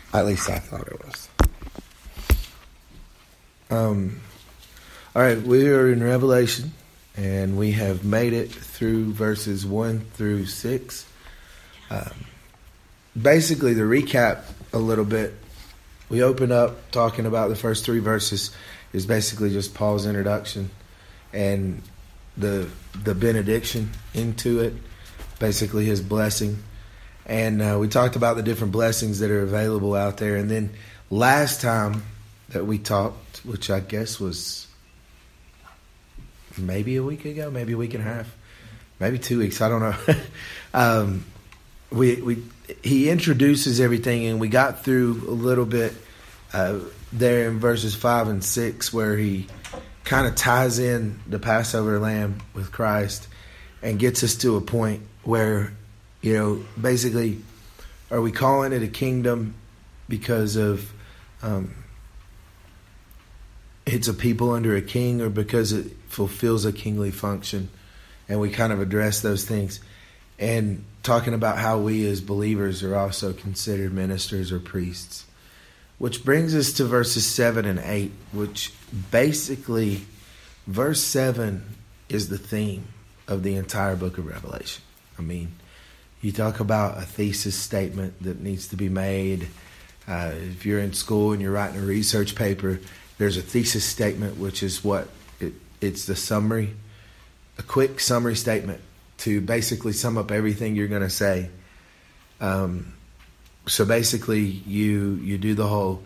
At least I thought it was. All right, we are in Revelation, and we have made it through verses 1 through 6. Basically, to recap a little bit, we open up talking about the first 3 verses is basically just Paul's introduction and the benediction into it, basically his blessing. And we talked about the different blessings that are available out there. And then last time that we talked, which I guess was maybe a week ago, maybe a week and a half, maybe 2 weeks, I don't know. He introduces everything, and we got through a little bit there in verses 5 and 6 where he kind of ties in the Passover lamb with Christ and gets us to a point where, basically, are we calling it a kingdom because of it's a people under a king, or because it fulfills a kingly function? And we kind of address those things. And talking about how we as believers are also considered ministers or priests. Which brings us to verses 7 and 8, which basically, verse 7 is the theme of the entire book of Revelation. I mean, you talk about a thesis statement that needs to be made. If you're in school and you're writing a research paper, there's a thesis statement, which is it's the summary, a quick summary statement to basically sum up everything you're going to say. So basically, you do the whole.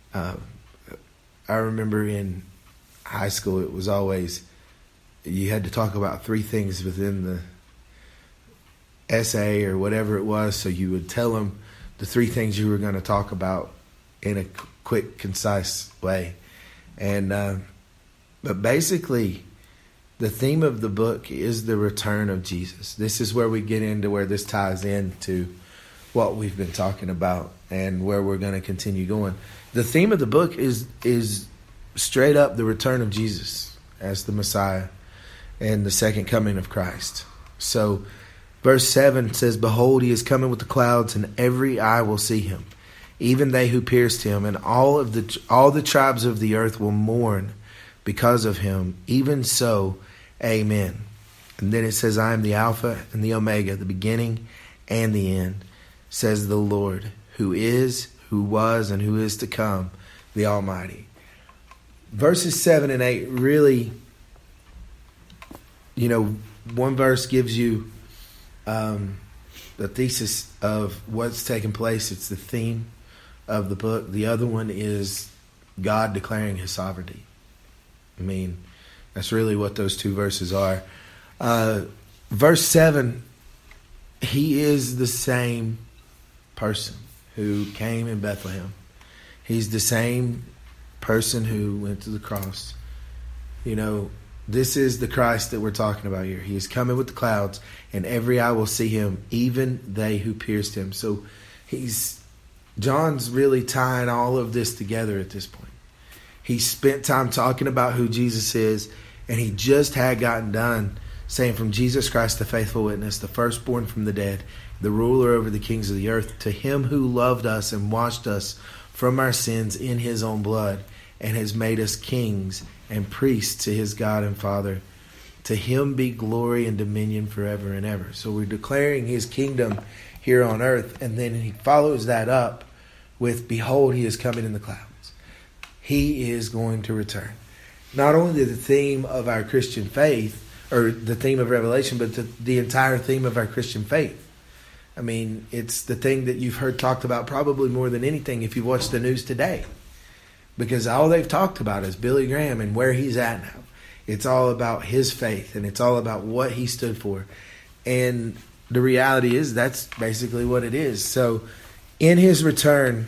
I remember in high school, it was always you had to talk about 3 things within the essay or whatever it was. So you would tell them the 3 things you were going to talk about in a quick, concise way. And but basically, the theme of the book is the return of Jesus. This is where we get into where this ties into what we've been talking about and where we're going to continue going. The theme of the book is straight up the return of Jesus as the Messiah and the second coming of Christ. So verse 7 says, "Behold, he is coming with the clouds, and every eye will see him, even they who pierced him, and all the tribes of the earth will mourn because of him. Even so, amen." And then it says, "I am the Alpha and the Omega, the beginning and the end, says the Lord, who is, who was, and who is to come, the Almighty." Verses 7 and 8 really, one verse gives you the thesis of what's taking place. It's the theme of the book. The other one is God declaring his sovereignty. I mean, that's really what those 2 verses are. Verse 7, he is the same person who came in Bethlehem. He's the same person who went to the cross. This is the Christ that we're talking about here. He is coming with the clouds, and every eye will see him, even they who pierced him. So John's really tying all of this together at this point. He spent time talking about who Jesus is, and he just had gotten done saying, "From Jesus Christ, the faithful witness, the firstborn from the dead, the ruler over the kings of the earth, to him who loved us and washed us from our sins in his own blood, and has made us kings and priests to his God and Father. To him be glory and dominion forever and ever." So we're declaring his kingdom here on earth, and then he follows that up with, "Behold, he is coming in the clouds." He is going to return. Not only the theme of our Christian faith, or the theme of Revelation, but the entire theme of our Christian faith. I mean, it's the thing that you've heard talked about probably more than anything if you watch the news today. Because all they've talked about is Billy Graham and where he's at now. It's all about his faith, and it's all about what he stood for. And the reality is that's basically what it is. So in his return,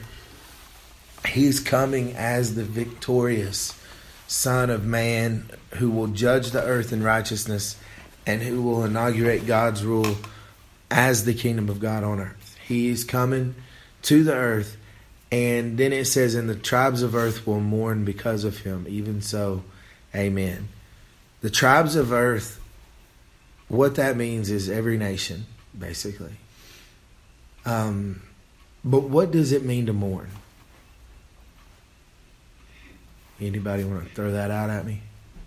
he's coming as the victorious Son of Man who will judge the earth in righteousness and who will inaugurate God's rule as the kingdom of God on earth. He's coming to the earth, and then it says, "And the tribes of earth will mourn because of him. Even so, amen." The tribes of earth, what that means is every nation, basically. But what does it mean to mourn? Anybody want to throw that out at me?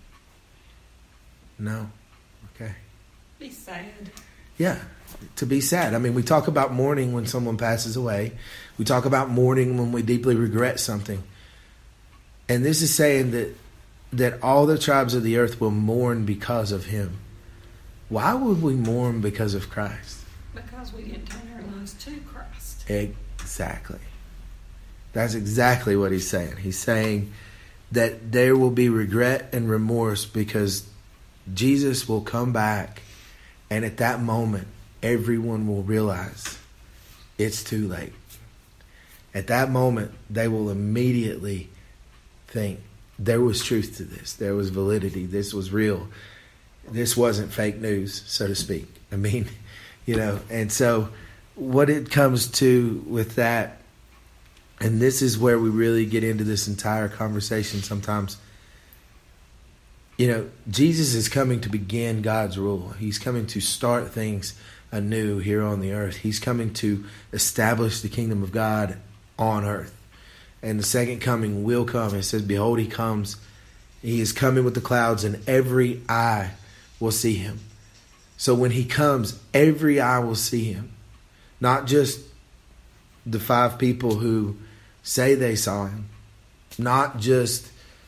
No? Okay. Be sad. Yeah, to be sad. I mean, we talk about mourning when someone passes away. We talk about mourning when we deeply regret something. And this is saying that all the tribes of the earth will mourn because of him. Why would we mourn because of Christ? Because we didn't turn our lives to Christ. Exactly. That's exactly what he's saying. He's saying that there will be regret and remorse because Jesus will come back, and at that moment, everyone will realize it's too late. At that moment, they will immediately think there was truth to this. There was validity. This was real. This wasn't fake news, so to speak. I mean, and so what it comes to with that, and this is where we really get into this entire conversation sometimes. Jesus is coming to begin God's rule. He's coming to start things anew here on the earth. He's coming to establish the kingdom of God on earth. And the second coming will come. It says, behold, he comes. He is coming with the clouds, and every eye will see him. So when he comes, every eye will see him. Not just the 5 people who say they saw him. Not just,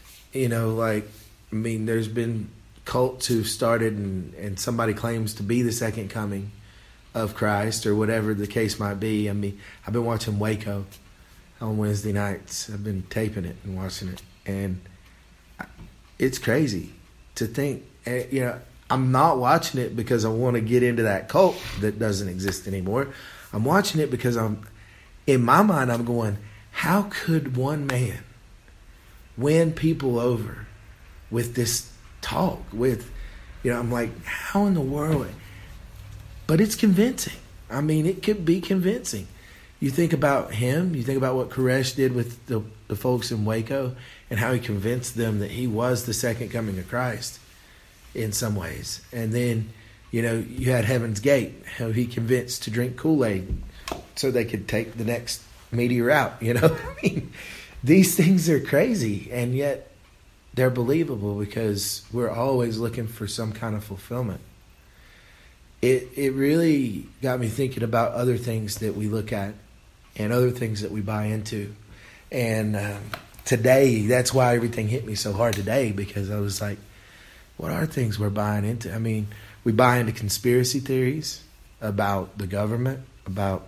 there's been cults who've started and somebody claims to be the second coming of Christ or whatever the case might be. I mean, I've been watching Waco on Wednesday nights. I've been taping it and watching it. And it's crazy to think, I'm not watching it because I want to get into that cult that doesn't exist anymore. I'm watching it because in my mind, I'm going, how could one man win people over with this talk? I'm like, how in the world? But it's convincing. I mean, it could be convincing. You think about him, you think about what Koresh did with the folks in Waco and how he convinced them that he was the second coming of Christ in some ways. And then, you had Heaven's Gate, how he convinced to drink Kool-Aid so they could take the next meteor out. I mean, these things are crazy, and yet they're believable because we're always looking for some kind of fulfillment. It really got me thinking about other things that we look at and other things that we buy into. And today, that's why everything hit me so hard today, because I was like, what are things we're buying into? I mean, we buy into conspiracy theories about the government, about,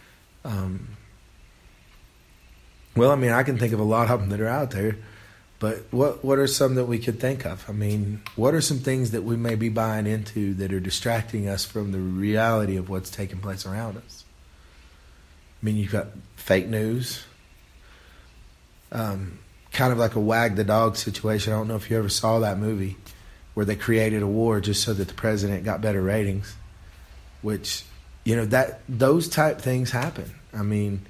I can think of a lot of them that are out there, but what are some that we could think of? I mean, what are some things that we may be buying into that are distracting us from the reality of what's taking place around us? I mean, you've got fake news, kind of like a wag the dog situation. I don't know if you ever saw that movie where they created a war just so that the president got better ratings, which, those type things happen. I mean,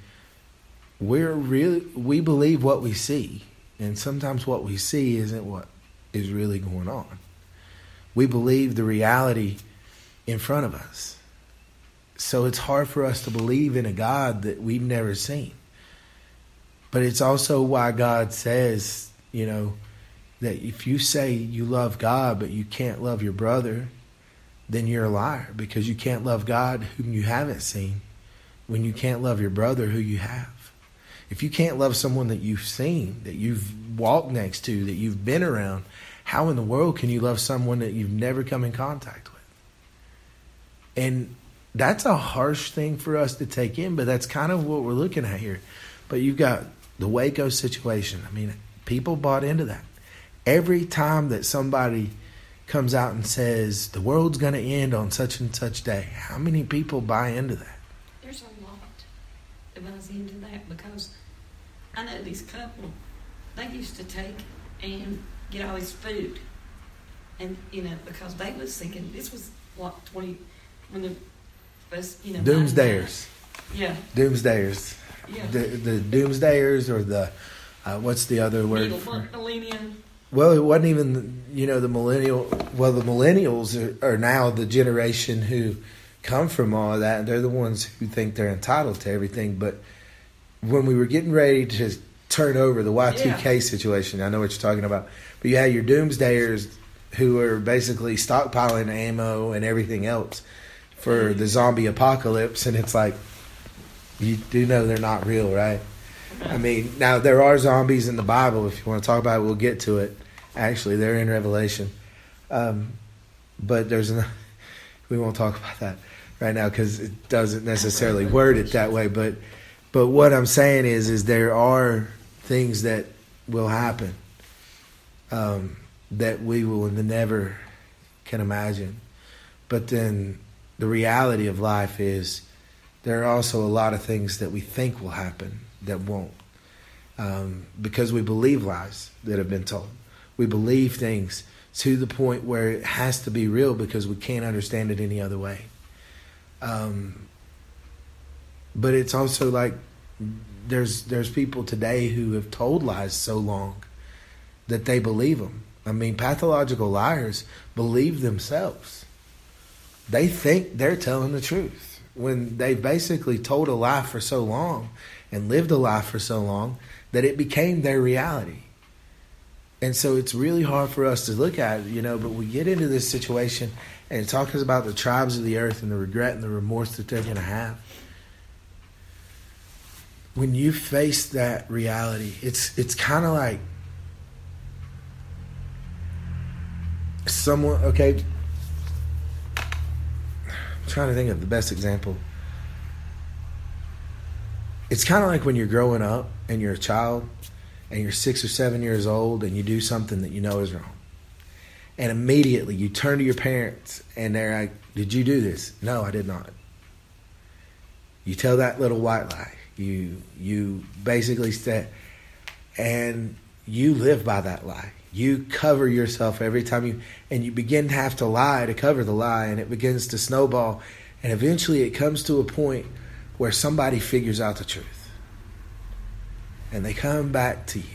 we believe what we see, and sometimes what we see isn't what is really going on. We believe the reality in front of us. So it's hard for us to believe in a God that we've never seen. But it's also why God says, that if you say you love God but you can't love your brother, then you're a liar, because you can't love God whom you haven't seen when you can't love your brother who you have. If you can't love someone that you've seen, that you've walked next to, that you've been around, how in the world can you love someone that you've never come in contact with? And that's a harsh thing for us to take in, but that's kind of what we're looking at here. But you've got the Waco situation. I mean, people bought into that. Every time that somebody comes out and says the world's going to end on such and such day, how many people buy into that? There's a lot that buys into that, because I know this couple, they used to take and get all this food. And, because they was thinking, this was, when the first, Doomsdayers. Yeah. Doomsdayers. Yeah. The Doomsdayers, or the, what's the other word? Millennium. Well, it wasn't even, the millennial. Well, the millennials are now the generation who come from all of that. They're the ones who think they're entitled to everything. But when we were getting ready to turn over the Y2K situation, I know what you're talking about, but you had your doomsdayers who are basically stockpiling ammo and everything else for the zombie apocalypse, and it's like, you do know they're not real, right? I mean, now there are zombies in the Bible. If you want to talk about it, we'll get to it. Actually, they're in Revelation. But we won't talk about that right now because it doesn't necessarily word it that way. But what I'm saying is there are things that will happen that we will never can imagine. But then the reality of life is there are also a lot of things that we think will happen that won't, because we believe lies that have been told. We believe things to the point where it has to be real because we can't understand it any other way. But it's also like there's people today who have told lies so long that they believe them. I mean, pathological liars believe themselves. They think they're telling the truth when they've basically told a lie for so long and lived a lie for so long that it became their reality. And so it's really hard for us to look at it, but we get into this situation and it talks about the tribes of the earth and the regret and the remorse that they're going to have. When you face that reality, it's kind of like someone, okay, I'm trying to think of the best example. It's kind of like when you're growing up and you're a child and you're 6 or 7 years old and you do something that you know is wrong. And immediately you turn to your parents and they're like, did you do this? No, I did not. You tell that little white lie. You basically say, and you live by that lie. You cover yourself every time and you begin to have to lie to cover the lie, and it begins to snowball. And eventually it comes to a point where somebody figures out the truth. And they come back to you.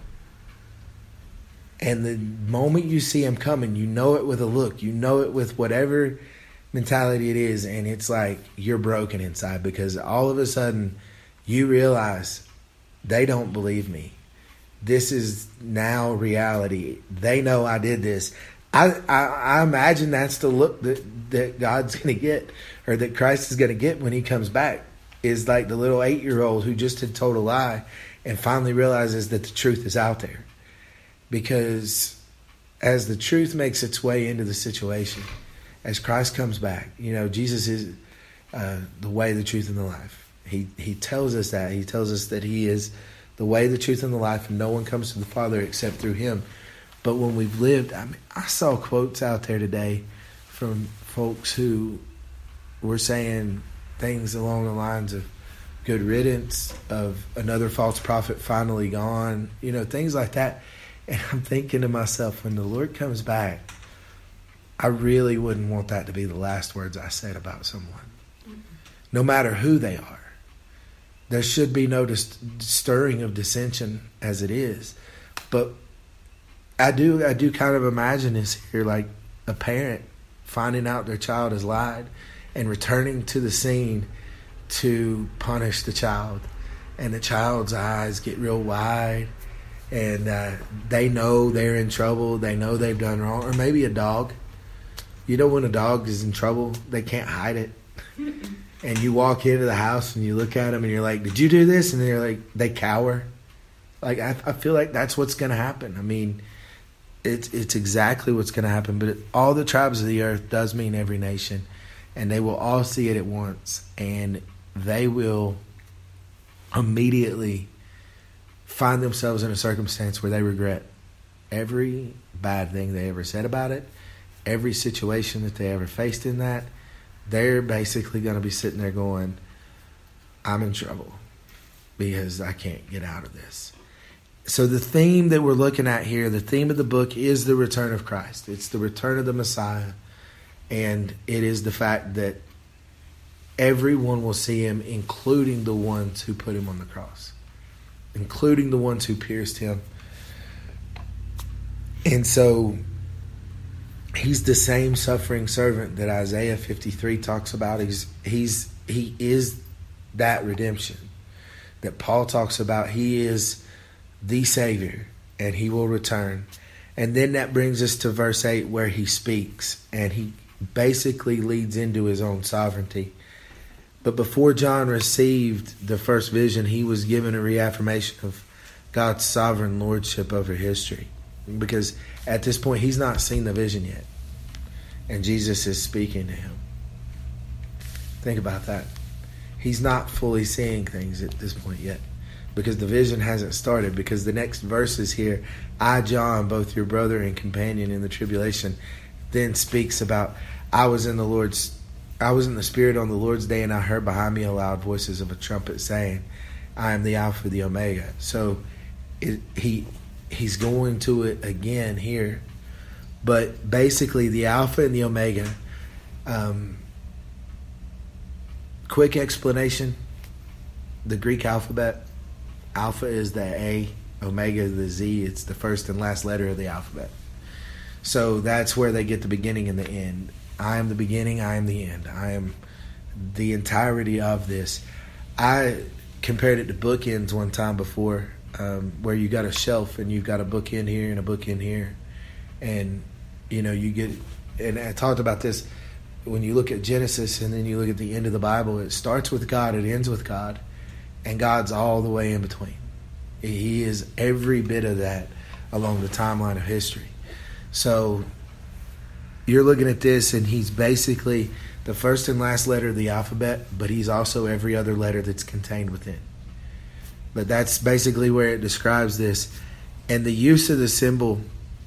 And the moment you see them coming, you know it with a look. You know it with whatever mentality it is. And it's like you're broken inside because all of a sudden you realize they don't believe me. This is now reality. They know I did this. I imagine that's the look that God's going to get, or that Christ is going to get when he comes back, is like the little 8-year-old who just had told a lie and finally realizes that the truth is out there. Because as the truth makes its way into the situation, as Christ comes back, Jesus is the way, the truth, and the life. He tells us that. He tells us that he is the way, the truth, and the life, and no one comes to the Father except through him. But when we've lived, I saw quotes out there today from folks who were saying things along the lines of good riddance, of another false prophet finally gone, things like that. And I'm thinking to myself, when the Lord comes back, I really wouldn't want that to be the last words I said about someone, no matter who they are. There should be no stirring of dissension as it is. But I do kind of imagine this here, like a parent finding out their child has lied and returning to the scene to punish the child. And the child's eyes get real wide and they know they're in trouble. They know they've done wrong. Or maybe a dog. When a dog is in trouble, they can't hide it. And you walk into the house and you look at them and you're like, did you do this? And they're like, they cower. Like, I feel like that's what's going to happen. I mean, it's exactly what's going to happen. But all the tribes of the earth does mean every nation. And they will all see it at once. And they will immediately find themselves in a circumstance where they regret every bad thing they ever said about it, every situation that they ever faced in that. They're basically going to be sitting there going, I'm in trouble because I can't get out of this. So the theme that we're looking at here, the theme of the book, is the return of Christ. It's the return of the Messiah. And it is the fact that everyone will see him, including the ones who put him on the cross, including the ones who pierced him. And so he's the same suffering servant that Isaiah 53 talks about. He is that redemption. that Paul talks about. He is the Savior, and he will return. And then that brings us to verse 8, where he speaks, and he basically leads into his own sovereignty. But before John received the first vision, he was given a reaffirmation of God's sovereign lordship over history. Because at this point, he's not seen the vision yet. And Jesus is speaking to him. Think about that. He's not fully seeing things at this point yet, because the vision hasn't started. Because the next verses here, I, John, both your brother and companion in the tribulation, then speaks about, I was in the Spirit on the Lord's day, and I heard behind me a loud voices of a trumpet saying, I am the Alpha, the Omega. So he's going to it again here. But basically, the Alpha and the Omega, quick explanation, the Greek alphabet, Alpha is the A, Omega is the Z. It's the first and last letter of the alphabet. So that's where they get the beginning and the end. I am the beginning, I am the end. I am the entirety of this. I compared it to bookends one time before, where you got a shelf and you've got a book in here and a book in here. And, you know, you get, and I talked about this, when you look at Genesis and then you look at the end of the Bible, it starts with God, it ends with God, and God's all the way in between. He is every bit of that along the timeline of history. So you're looking at this, and he's basically the first and last letter of the alphabet, but he's also every other letter that's contained within. But that's basically where it describes this. And the use of the symbol,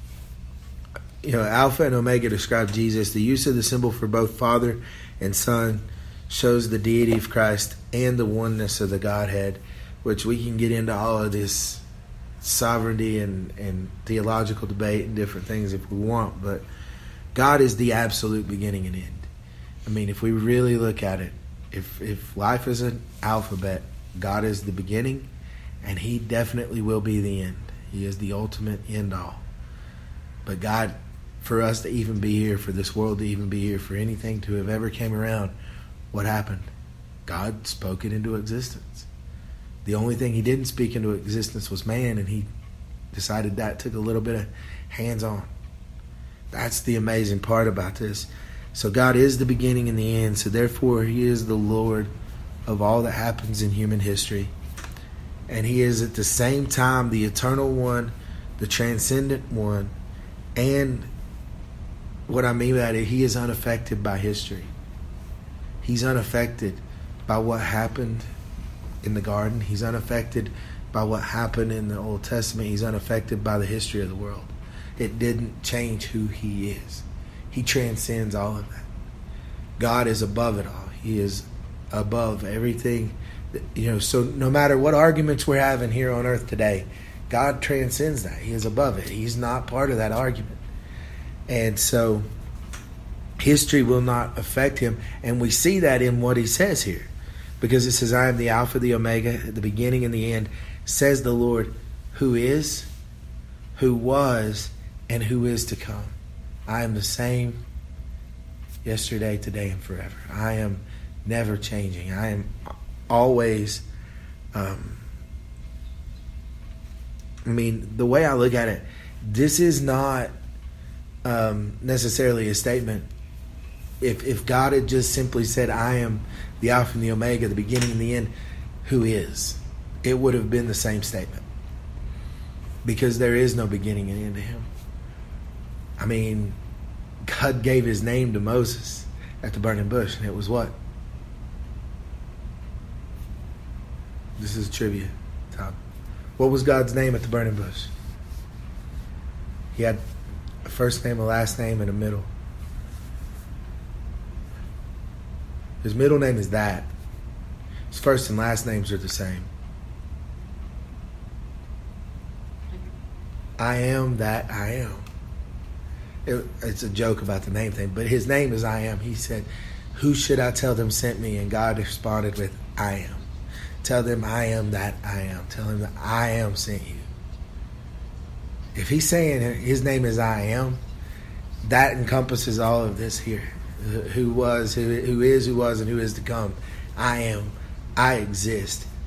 you know, Alpha and Omega describe Jesus. The use of the symbol for both Father and Son shows the deity of Christ and the oneness of the Godhead, which we can get into all of this sovereignty and theological debate and different things if we want, but God is the absolute beginning and end. I mean, if we really look at it, if life is an alphabet, God is the beginning, and he definitely will be the end. He is the ultimate end all. But God, for us to even be here, for this world to even be here, for anything to have ever came around, what happened? God spoke it into existence. The only thing he didn't speak into existence was man, and he decided that took a little bit of hands-on. That's the amazing part about this. So God is the beginning and the end, so therefore he is the Lord of all that happens in human history. And he is at the same time the eternal one, the transcendent one, and what I mean by it, he is unaffected by history. He's unaffected by what happened in the garden. He's unaffected by what happened in the Old Testament. He's unaffected by the history of the world. It didn't change who he is. He transcends all of that. God is above it all. He is above everything. You know, so no matter what arguments we're having here on earth today, God transcends that. He is above it. He's not part of that argument. And so history will not affect him. And we see that in what he says here. Because it says, I am the Alpha, the Omega, the beginning and the end, says the Lord, who is, who was, and who is to come. I am the same yesterday, today, and forever. I am never changing. I am always, the way I look at it, this is not necessarily a statement. If God had just simply said, I am the Alpha and the Omega, the beginning and the end, who is, it would have been the same statement. Because there is no beginning and end to him. I mean, God gave his name to Moses at the burning bush, and it was what? This is trivia time. What was God's name at the burning bush? He had a first name, a last name, and a middle. His middle name is that. His first and last names are the same. I am that I am. It's a joke about the name thing, but his name is I am. He said, who should I tell them sent me? And God responded with, I am. Tell them I am that I am. Tell him that I am sent you. If he's saying his name is I am, that encompasses all of this here. Who was, who is, who was, and who is to come. I am. I exist.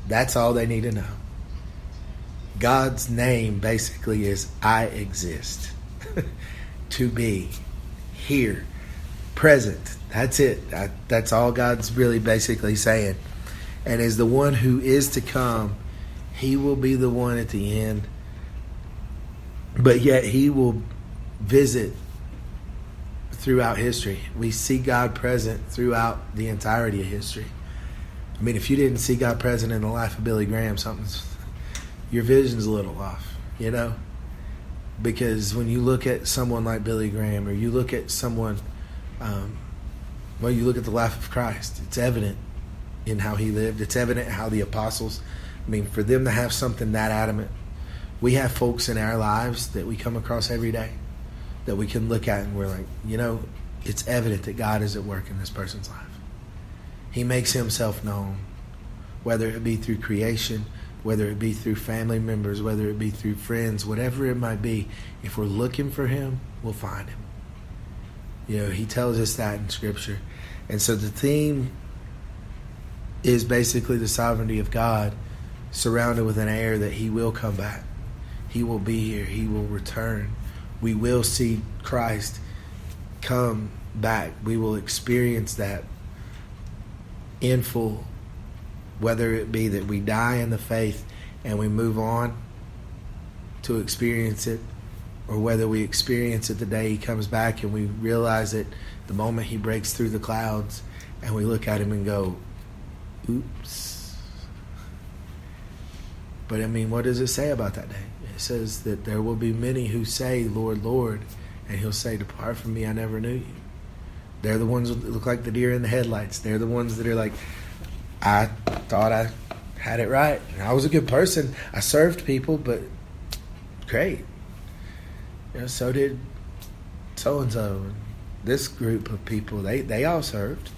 That's all they need to know. God's name basically is I exist. To be. Here. Present. That's it. That's all God's really basically saying. And as the one who is to come, he will be the one at the end. But yet he will visit throughout history. We see God present throughout the entirety of history. I mean, if you didn't see God present in the life of Billy Graham, your vision's a little off, you know? Because when you look at someone like Billy Graham, or you look at someone, you look at the life of Christ, it's evident in how he lived. It's evident how the apostles, I mean, for them to have something that adamant. We have folks in our lives that we come across every day that we can look at and we're like, you know, it's evident that God is at work in this person's life. He makes himself known, whether it be through creation, whether it be through family members, whether it be through friends, whatever it might be. If we're looking for him, we'll find him. You know, he tells us that in Scripture. And so the theme is basically the sovereignty of God surrounded with an air that he will come back. He will be here. He will return. We will see Christ come back. We will experience that in full, whether it be that we die in the faith and we move on to experience it, or whether we experience it the day he comes back and we realize it the moment he breaks through the clouds and we look at him and go, oops. But I mean, what does it say about that day? It says that there will be many who say, Lord, Lord, and he'll say, depart from me, I never knew you. They're the ones that look like the deer in the headlights. They're the ones that are like, I thought I had it right. I was a good person. I served people, but great. You know, so did so-and-so. This group of people, they all served,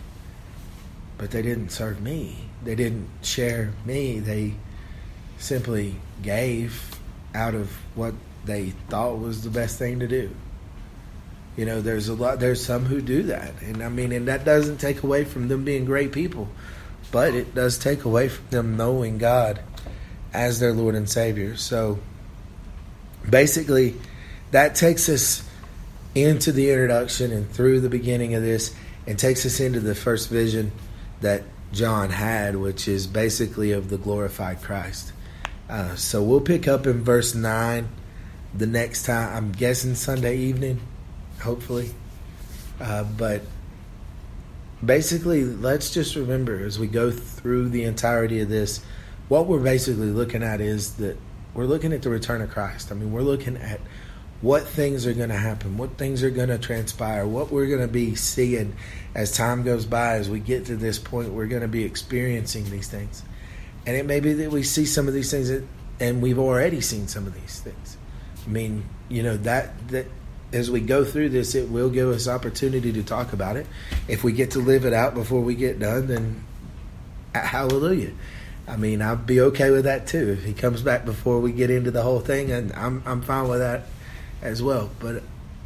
but they didn't serve me. They didn't share me. They simply gave out of what they thought was the best thing to do. You know, there's some who do that. And I mean, and that doesn't take away from them being great people, but it does take away from them knowing God as their Lord and Savior. So basically, that takes us into the introduction and through the beginning of this, and takes us into the first vision that John had, which is basically of the glorified Christ. So we'll pick up in verse 9 the next time. I'm guessing Sunday evening, hopefully. But basically, let's just remember as we go through the entirety of this, what we're basically looking at is that we're looking at the return of Christ. I mean, we're looking at what things are going to happen, what things are going to transpire, what we're going to be seeing as time goes by. As we get to this point, we're going to be experiencing these things. And it may be that we see some of these things, and we've already seen some of these things. I mean, you know, that as we go through this, it will give us opportunity to talk about it. If we get to live it out before we get done, then hallelujah. I mean, I'll be okay with that too. If he comes back before we get into the whole thing, and I'm fine with that as well. But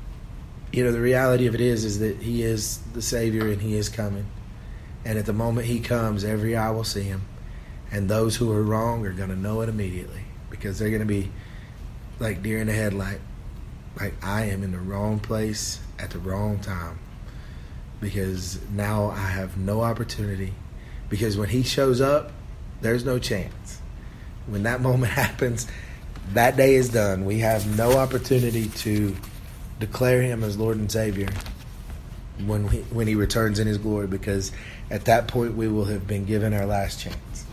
you know, the reality of it is that he is the Savior and he is coming. And at the moment he comes, every eye will see him. And those who are wrong are going to know it immediately, because they're going to be like deer in the headlight. Like, I am in the wrong place at the wrong time, because now I have no opportunity. Because when he shows up, there's no chance. When that moment happens, that day is done. We have no opportunity to declare him as Lord and Savior when he returns in his glory, because at that point we will have been given our last chance.